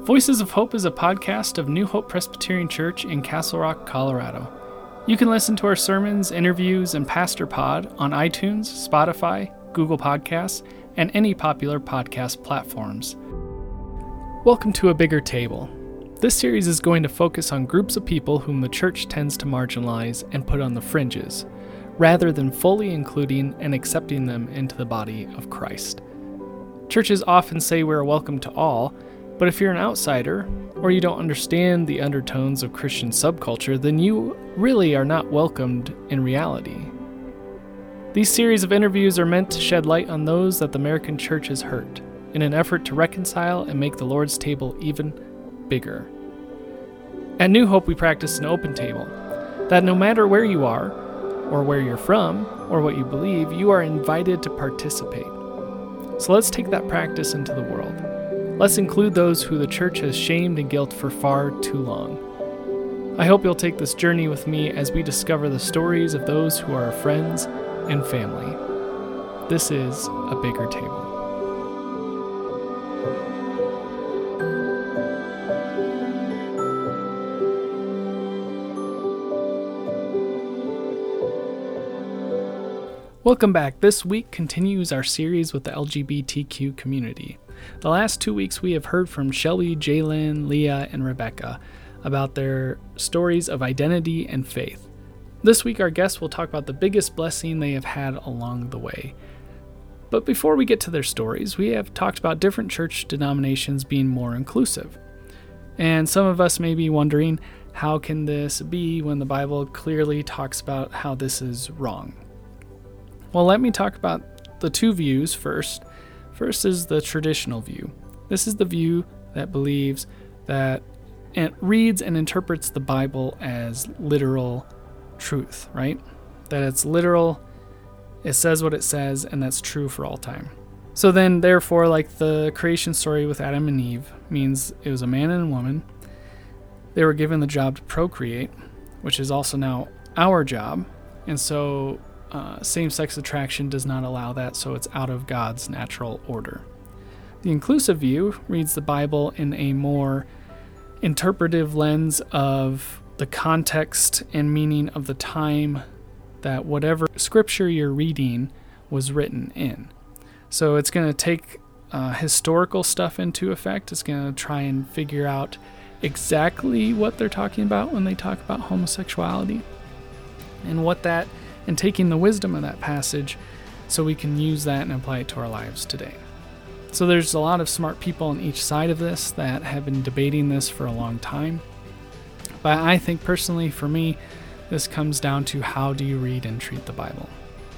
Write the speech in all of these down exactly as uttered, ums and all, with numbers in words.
Voices of Hope is a podcast of New Hope Presbyterian Church in Castle Rock, Colorado. You can listen to our sermons, interviews, and Pastor Pod on iTunes, Spotify, Google Podcasts, and any popular podcast platforms. Welcome to A Bigger Table. This series is going to focus on groups of people whom the church tends to marginalize and put on the fringes, rather than fully including and accepting them into the body of Christ. Churches often say we're welcome to all, but if you're an outsider, or you don't understand the undertones of Christian subculture, then you really are not welcomed in reality. These series of interviews are meant to shed light on those that the American church has hurt, in an effort to reconcile and make the Lord's table even bigger. At New Hope, we practice an open table, that no matter where you are, or where you're from, or what you believe, you are invited to participate. So let's take that practice into the world. Let's include those who the church has shamed and guilt for far too long. I hope you'll take this journey with me as we discover the stories of those who are our friends and family. This is A Bigger Table. Welcome back. This week continues our series with the L G B T Q community. The last two weeks we have heard from Shelby, Jalen, Leah, and Rebecca about their stories of identity and faith. This week our guests will talk about the biggest blessing they have had along the way. But before we get to their stories, we have talked about different church denominations being more inclusive. And some of us may be wondering, how can this be when the Bible clearly talks about how this is wrong? Well, let me talk about the two views first. First is the traditional view. This is the view that believes that it reads and interprets the Bible as literal truth, right? That it's literal, it says what it says, and that's true for all time. So then, therefore, like the creation story with Adam and Eve, means it was a man and a woman. They were given the job to procreate, which is also now our job. And so Uh, same-sex attraction does not allow that, so it's out of God's natural order. The inclusive view reads the Bible in a more interpretive lens of the context and meaning of the time that whatever scripture you're reading was written in. So it's going to take uh, historical stuff into effect. It's going to try and figure out exactly what they're talking about when they talk about homosexuality and what that and taking the wisdom of that passage so we can use that and apply it to our lives today. So there's a lot of smart people on each side of this that have been debating this for a long time. But I think personally, for me, this comes down to how do you read and treat the Bible.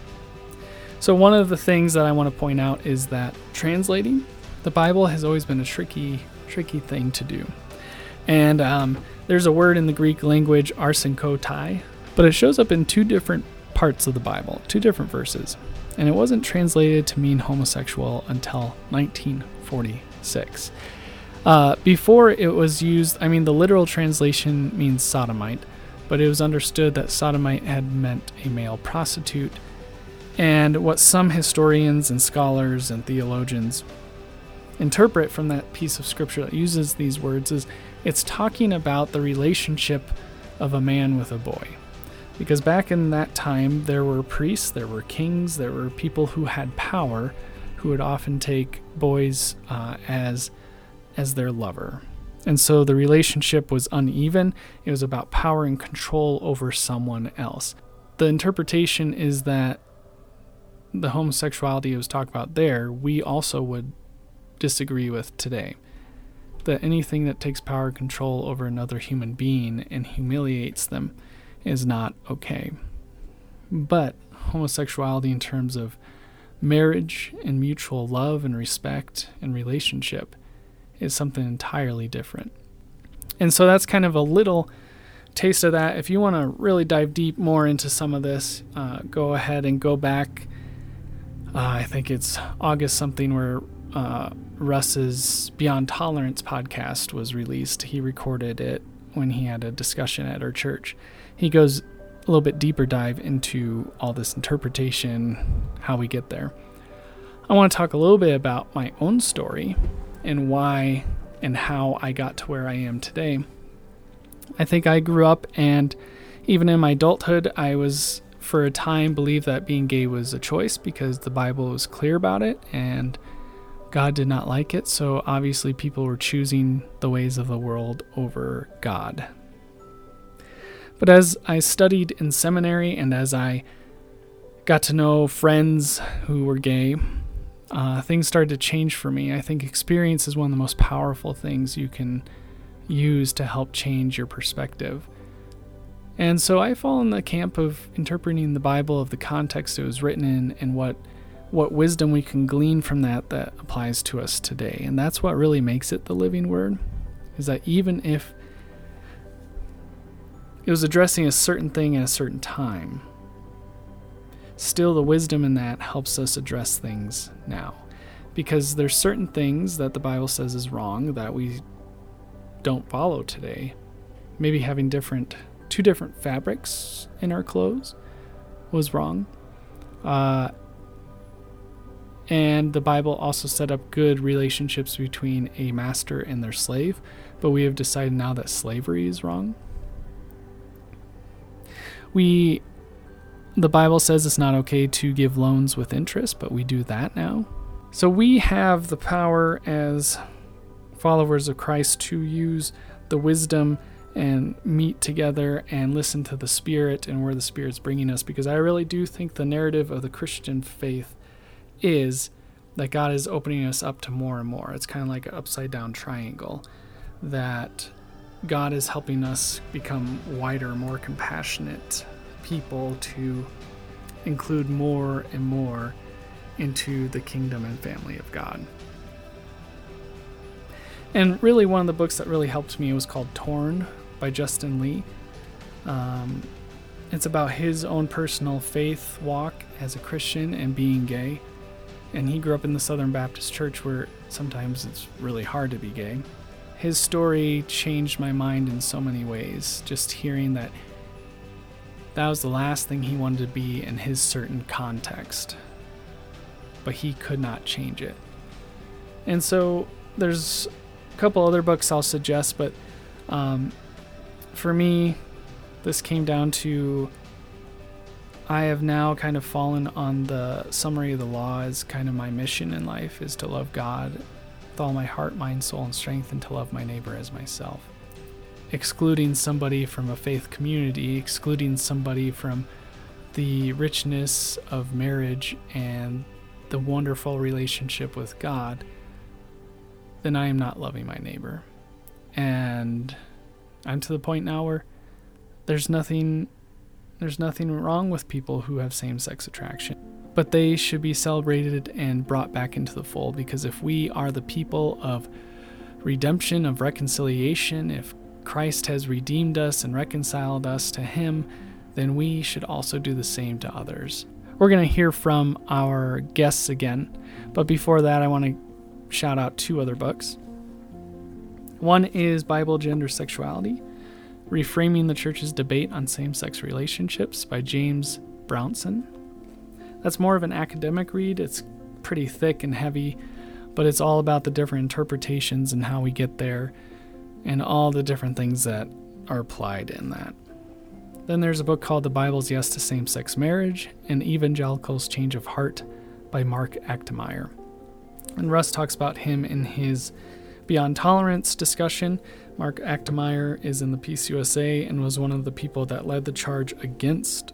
So one of the things that I want to point out is that translating the Bible has always been a tricky, tricky thing to do. And um, there's a word in the Greek language, arsenkotai, but it shows up in two different parts of the Bible, two different verses, and it wasn't translated to mean homosexual until nineteen forty-six. Uh, before it was used, I mean, the literal translation means sodomite, but it was understood that sodomite had meant a male prostitute, and what some historians and scholars and theologians interpret from that piece of scripture that uses these words is it's talking about the relationship of a man with a boy. Because back in that time, there were priests, there were kings, there were people who had power who would often take boys uh, as as their lover. And so the relationship was uneven. It was about power and control over someone else. The interpretation is that the homosexuality it was talked about there, we also would disagree with today. That anything that takes power and control over another human being and humiliates them is not okay. But homosexuality in terms of marriage and mutual love and respect and relationship is something entirely different. And so that's kind of a little taste of that. If you want to really dive deep more into some of this, uh, go ahead and go back. Uh, I think it's August something where uh, Russ's Beyond Tolerance podcast was released. He recorded it when he had a discussion at our church. He goes a little bit deeper dive into all this interpretation, how we get there. I want to talk a little bit about my own story and why and how I got to where I am today. I think I grew up, and even in my adulthood, I was for a time believed that being gay was a choice because the Bible was clear about it and God did not like it. So obviously people were choosing the ways of the world over God. But as I studied in seminary and as I got to know friends who were gay, uh, things started to change for me. I think experience is one of the most powerful things you can use to help change your perspective. And so I fall in the camp of interpreting the Bible of the context it was written in and what what wisdom we can glean from that that applies to us today. And that's what really makes it the living word, is that even if it was addressing a certain thing at a certain time, still the wisdom in that helps us address things now. Because there's certain things that the Bible says is wrong that we don't follow today. Maybe having different two different fabrics in our clothes was wrong. Uh, and the Bible also set up good relationships between a master and their slave, but we have decided now that slavery is wrong. We, the Bible says it's not okay to give loans with interest, but we do that now. So we have the power as followers of Christ to use the wisdom and meet together and listen to the Spirit and where the Spirit's bringing us, because I really do think the narrative of the Christian faith is that God is opening us up to more and more. It's kind of like an upside down triangle, that God is helping us become wider, more compassionate people to include more and more into the kingdom and family of God. And really one of the books that really helped me was called Torn by Justin Lee. Um, it's about his own personal faith walk as a Christian and being gay. And he grew up in the Southern Baptist Church where sometimes it's really hard to be gay. His story changed my mind in so many ways, just hearing that that was the last thing he wanted to be in his certain context, but he could not change it. And so there's a couple other books I'll suggest, but um, for me, this came down to I have now kind of fallen on the summary of the law as kind of my mission in life is to love God with all my heart, mind, soul, and strength, and to love my neighbor as myself. Excluding somebody from a faith community, excluding somebody from the richness of marriage and the wonderful relationship with God, then I am not loving my neighbor. And I'm to the point now where there's nothing there's nothing wrong with people who have same-sex attraction, but they should be celebrated and brought back into the fold, because if we are the people of redemption, of reconciliation, if Christ has redeemed us and reconciled us to him, then we should also do the same to others. We're going to hear from our guests again, but before that I want to shout out two other books. One is Bible, Gender, Sexuality: Reframing the Church's Debate on Same-Sex Relationships by James Brownson. That's more of an academic read. It's pretty thick and heavy, but it's all about the different interpretations and how we get there and all the different things that are applied in that. Then there's a book called The Bible's Yes to Same-Sex Marriage and Evangelicals' Change of Heart by Mark Achtemeyer. And Russ talks about him in his Beyond Tolerance discussion. Mark Achtemeyer is in the Peace U S A and was one of the people that led the charge against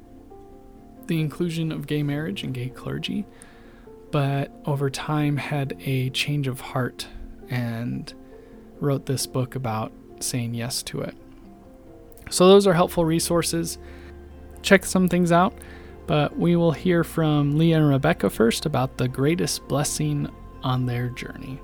the inclusion of gay marriage and gay clergy, but over time had a change of heart and wrote this book about saying yes to it. So those are helpful resources. Check some things out, but we will hear from Leah and Rebecca first about the greatest blessing on their journey.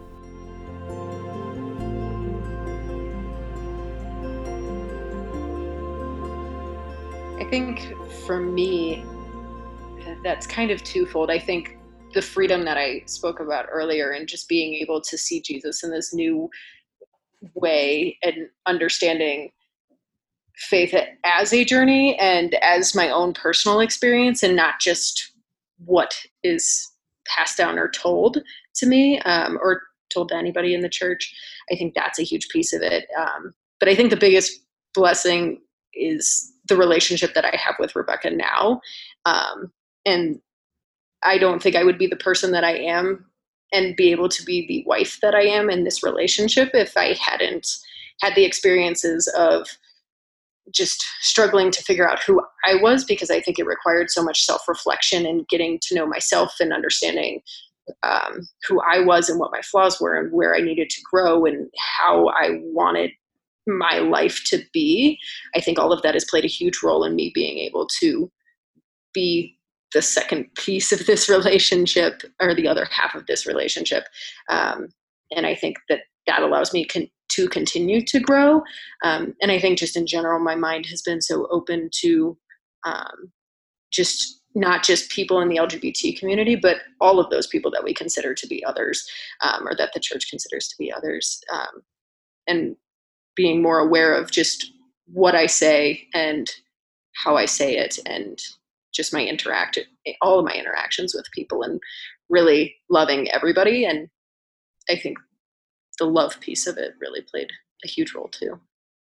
I think for me, that's kind of twofold. I think the freedom that I spoke about earlier and just being able to see Jesus in this new way and understanding faith as a journey and as my own personal experience and not just what is passed down or told to me um, or told to anybody in the church. I think that's a huge piece of it. Um, but I think the biggest blessing is the relationship that I have with Rebecca now. Um, and I don't think I would be the person that I am and be able to be the wife that I am in this relationship if I hadn't had the experiences of just struggling to figure out who I was, because I think it required so much self-reflection and getting to know myself and understanding um, who I was and what my flaws were and where I needed to grow and how I wanted my life to be. I think all of that has played a huge role in me being able to be the second piece of this relationship, or the other half of this relationship. Um, and I think that that allows me con- to continue to grow. Um, and I think just in general, my mind has been so open to um, just not just people in the L G B T community, but all of those people that we consider to be others, um, or that the church considers to be others. Um, and being more aware of just what I say and how I say it, and just my interact, all of my interactions with people, and really loving everybody. And I think the love piece of it really played a huge role too.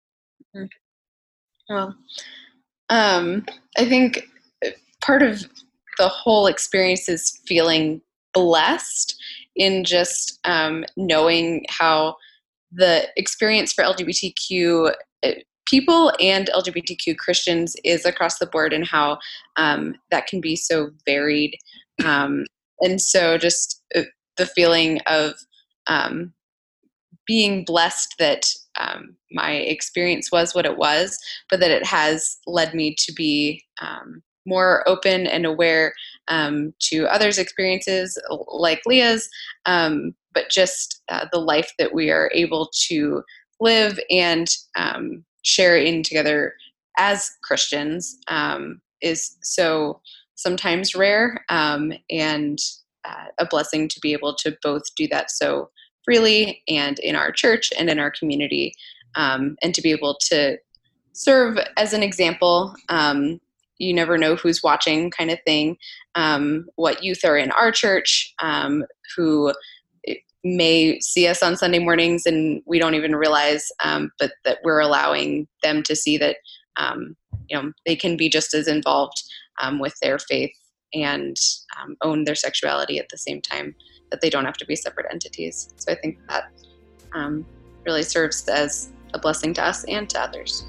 Well, um, I think part of the whole experience is feeling blessed in just um, knowing how the experience for L G B T Q people and L G B T Q Christians is across the board, and how um, that can be so varied. Um, and so just uh, the feeling of um, being blessed that um, my experience was what it was, but that it has led me to be um, more open and aware um, to others' experiences like Leah's, um, but just uh, the life that we are able to live and um, share in together as Christians um, is so sometimes rare, um, and uh, a blessing to be able to both do that so freely and in our church and in our community, um, and to be able to serve as an example. Um, you never know who's watching, kind of thing. Um, what youth are in our church um, who may see us on Sunday mornings and we don't even realize, um, but that we're allowing them to see that um, you know, they can be just as involved um, with their faith and um, own their sexuality at the same time, that they don't have to be separate entities. So I think that um, really serves as a blessing to us and to others.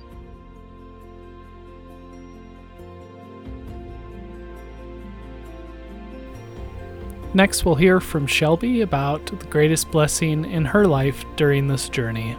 Next, we'll hear from Shelby about the greatest blessing in her life during this journey.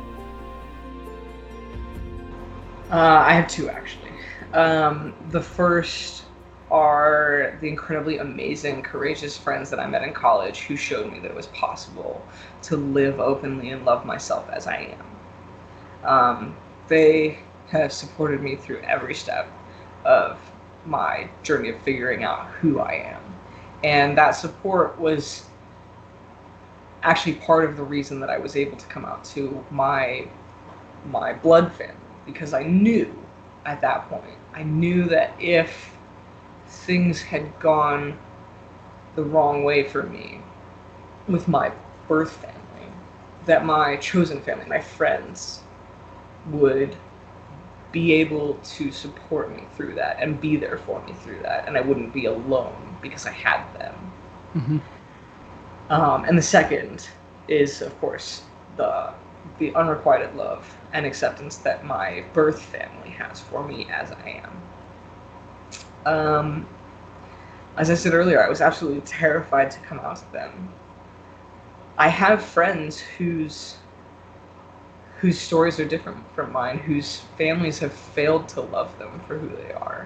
Uh, I have two, actually. Um, the first are the incredibly amazing, courageous friends that I met in college who showed me that it was possible to live openly and love myself as I am. Um, they have supported me through every step of my journey of figuring out who I am. And that support was actually part of the reason that I was able to come out to my my blood family, because I knew at that point, I knew that if things had gone the wrong way for me with my birth family, that my chosen family, my friends, would be able to support me through that and be there for me through that, and I wouldn't be alone because I had them. Mm-hmm. Um, and the second is, of course, the the unrequited love and acceptance that my birth family has for me as I am. Um, as I said earlier, I was absolutely terrified to come out to them. I have friends whose whose stories are different from mine, whose families have failed to love them for who they are.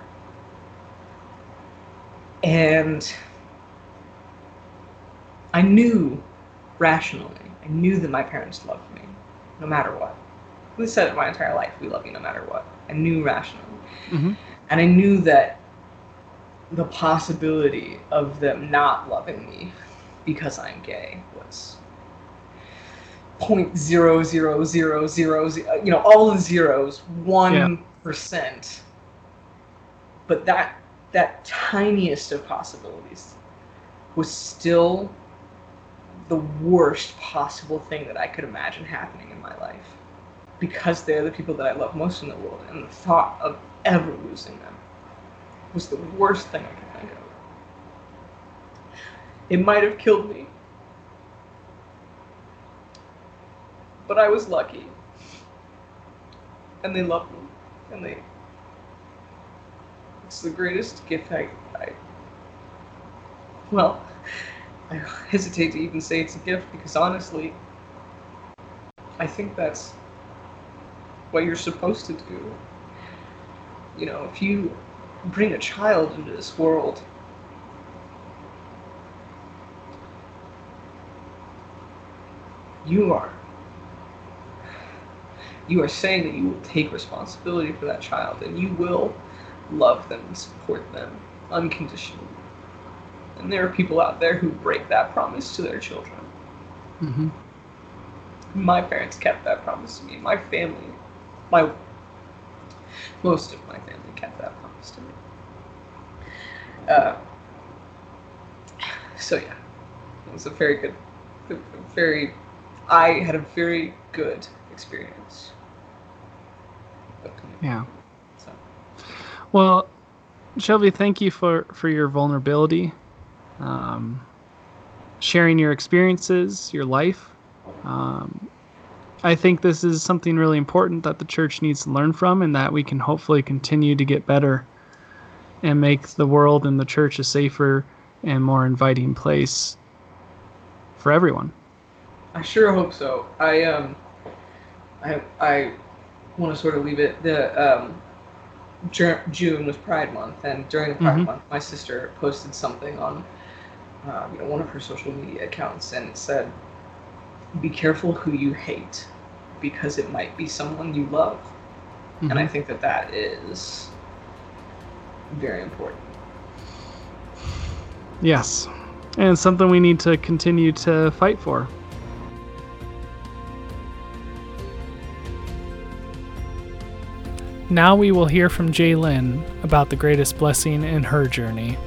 And I knew rationally, I knew that my parents loved me, no matter what. We said it my entire life, we love you no matter what. I knew rationally. Mm-hmm. And I knew that the possibility of them not loving me because I'm gay was point zero zero zero zero, you know, all the zeros, one percent. But that that tiniest of possibilities was still the worst possible thing that I could imagine happening in my life, because they're the people that I love most in the world, and the thought of ever losing them was the worst thing I could think of. It might have killed me, but I was lucky, and they loved me, and they, it's the greatest gift I, I well, I hesitate to even say it's a gift, because honestly, I think that's what you're supposed to do. You know, if you bring a child into this world, you are you are saying that you will take responsibility for that child, and you will love them and support them unconditionally. And there are people out there who break that promise to their children. Mm-hmm. My parents kept that promise to me. My family, my most of my family kept that promise to me. Uh, so yeah, it was a very good, a very, I had a very good experience. Yeah. So. Well, Shelby, thank you for, for your vulnerability, um, sharing your experiences, your life. Um, I think this is something really important that the church needs to learn from, and that we can hopefully continue to get better and make the world and the church a safer and more inviting place for everyone. I sure hope so. I um, I I want to sort of leave it. The um, June was Pride Month, and during the Pride Mm-hmm. Month, my sister posted something on uh, you know, one of her social media accounts, and it said, "Be careful who you hate, because it might be someone you love." Mm-hmm. And I think that that is very important. Yes, and it's something we need to continue to fight for. Now we will hear from Jaylyn about the greatest blessing in her journey.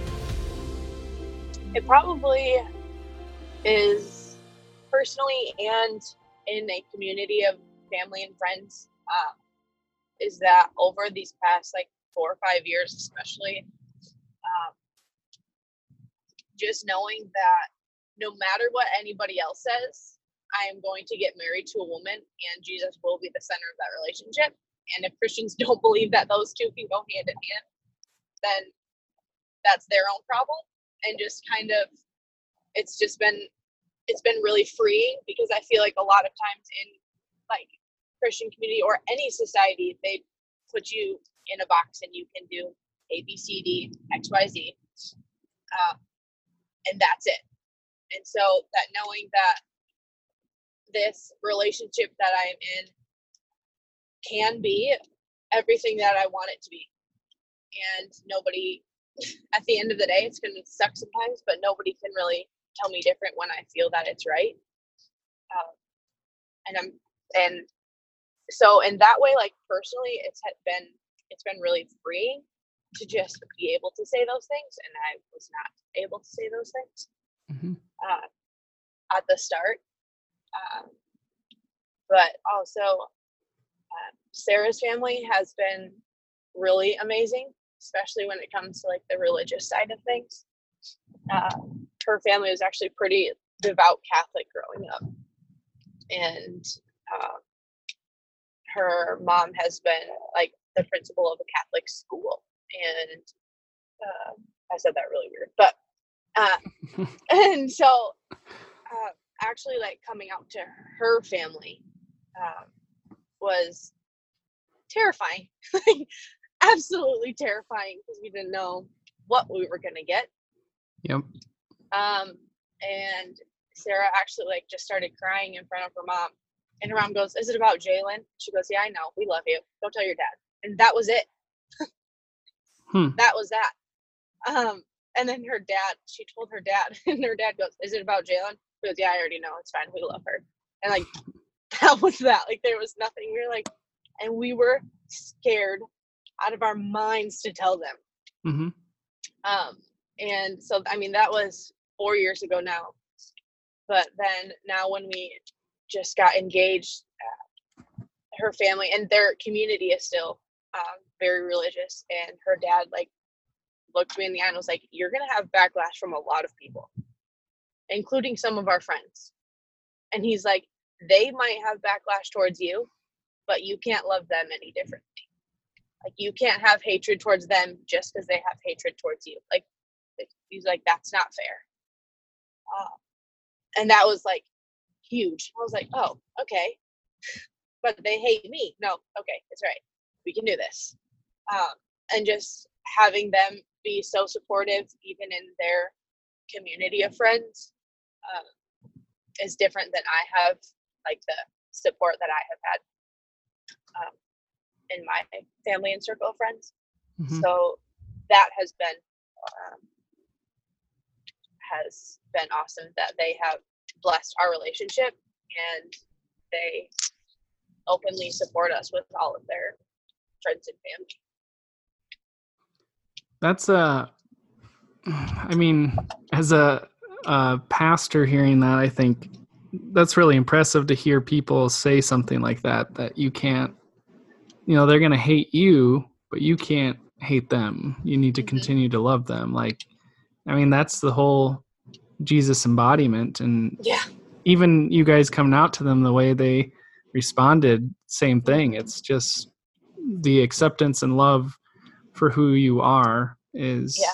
It probably is personally and in a community of family and friends, um, is that over these past like four or five years especially, um, just knowing that no matter what anybody else says, I am going to get married to a woman and Jesus will be the center of that relationship. And if Christians don't believe that those two can go hand in hand, then that's their own problem. And just kind of, it's just been, it's been really freeing, because I feel like a lot of times in like Christian community or any society, they put you in a box and you can do A, B, C, D, X, Y, Z. Uh, and that's it. And so that knowing that this relationship that I'm in can be everything that I want it to be. And nobody, at the end of the day, it's going to suck sometimes, but nobody can really tell me different when I feel that it's right. Um, and I'm, and so in that way, like personally, it's been, it's been really freeing to just be able to say those things. And I was not able to say those things mm-hmm. uh, at the start. Um, but also, uh, Sarah's family has been really amazing, especially when it comes to like the religious side of things. Uh, her family was actually pretty devout Catholic growing up, and uh, her mom has been like the principal of a Catholic school, and uh, I said that really weird, but uh, and so uh, actually like coming out to her family um, was terrifying, absolutely terrifying, because we didn't know what we were gonna get. Yep. Um, and Sarah actually like just started crying in front of her mom, and her mom goes, "Is it about Jaylyn?" She goes, "Yeah, I know. We love you. Don't tell your dad." And that was it. hmm. That was that. Um, and then her dad, she told her dad, and her dad goes, "Is it about Jaylyn?" She goes, "Yeah, I already know. It's fine. We love her." And like that was that. Like there was nothing. We were like, and we were scared out of our minds to tell them. Mm-hmm. Um, and so I mean that was four years ago now. but then now when we just got engaged, uh, her family and their community is still um, very religious, and her dad like looked me in the eye and was like, you're gonna have backlash from a lot of people, including some of our friends. And he's like, they might have backlash towards you, but you can't love them any differently. Like, you can't have hatred towards them just because they have hatred towards you. Like, he's like, that's not fair. Uh, and that was like huge. I was like, oh, okay. But they hate me. No, okay, it's right. We can do this. Um, and just having them be so supportive, even in their community of friends, uh, is different than I have, like the support that I have had um, in my family and circle of friends. Mm-hmm. So that has been um, has been awesome that they have blessed our relationship, and they openly support us with all of their friends and family. That's a, I mean, as a, a pastor hearing that, I think that's really impressive to hear people say something like that, that you can't, you know, they're going to hate you, but you can't hate them. You need to mm-hmm. continue to love them. Like, I mean, that's the whole Jesus embodiment. And yeah, even you guys coming out to them the way they responded, same thing. It's just the acceptance and love for who you are is yeah.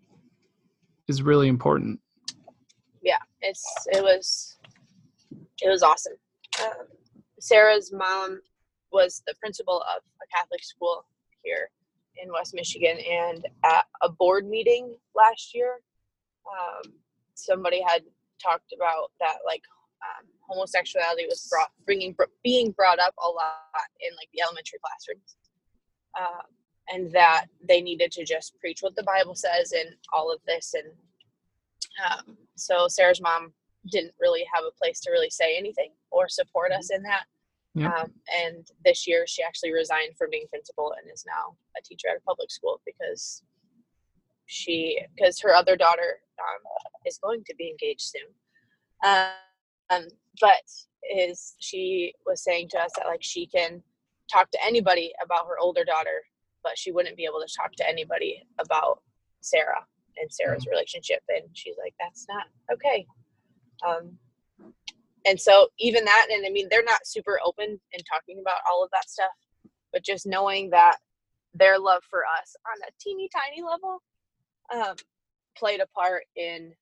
is really important. Yeah, it's it was it was awesome. Um, Sarah's mom was the principal of a Catholic school here in West Michigan, and at a board meeting last year, um, somebody had talked about that, like um, homosexuality was brought bringing being brought up a lot in like the elementary classrooms. Um, and that they needed to just preach what the Bible says and all of this. And um, so Sarah's mom didn't really have a place to really say anything or support us in that. Yep. Um, and this year she actually resigned from being principal and is now a teacher at a public school because she, because her other daughter um, is going to be engaged soon. Um, but is, she was saying to us that like she can talk to anybody about her older daughter, but she wouldn't be able to talk to anybody about Sarah and Sarah's relationship. And she's like, that's not okay. Um, and so even that, and I mean, they're not super open in talking about all of that stuff, but just knowing that their love for us on a teeny tiny level um, played a part in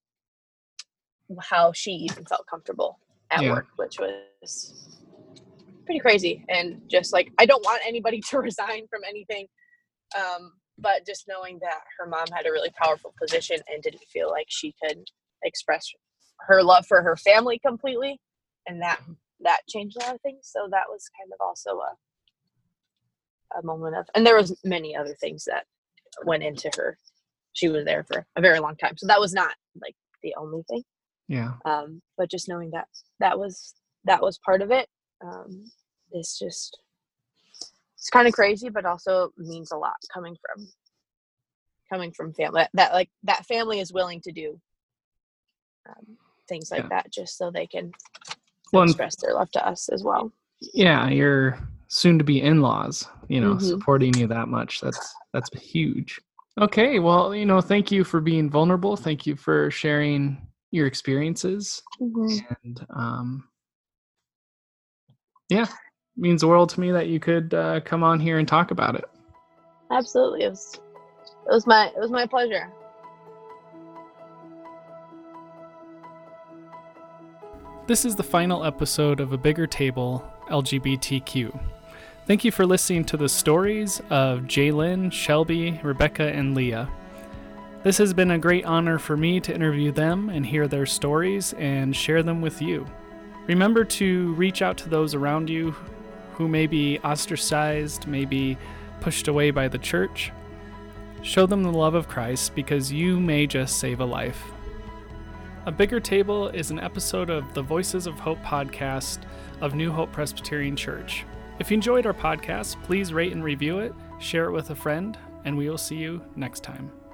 how she even felt comfortable at yeah. work, which was pretty crazy. And just like, I don't want anybody to resign from anything. Um, but just knowing that her mom had a really powerful position and didn't feel like she could express her love for her family completely. And that, that changed a lot of things. So that was kind of also a, a moment of, and there was many other things that went into her. She was there for a very long time. So that was not like the only thing. Yeah. Um, but just knowing that that was, that was part of it. Um, it's just, it's kind of crazy, but also means a lot coming from, coming from family that like that family is willing to do um, things like yeah. that just so they can well, express their love to us as well. Yeah. You're soon to be in-laws, you know, mm-hmm. supporting you that much. That's, that's huge. Okay. Well, you know, thank you for being vulnerable. Thank you for sharing your experiences. Mm-hmm. And, um, yeah, means the world to me that you could uh, come on here and talk about it. Absolutely. It was, it was my, it was my pleasure. This is the final episode of A Bigger Table L G B T Q. Thank you for listening to the stories of Jaylyn, Shelby, Rebecca, and Leah. This has been a great honor for me to interview them and hear their stories and share them with you. Remember to reach out to those around you who may be ostracized, may be pushed away by the church. Show them the love of Christ because you may just save a life. A Bigger Table is an episode of the Voices of Hope podcast of New Hope Presbyterian Church. If you enjoyed our podcast, please rate and review it, share it with a friend, and we will see you next time.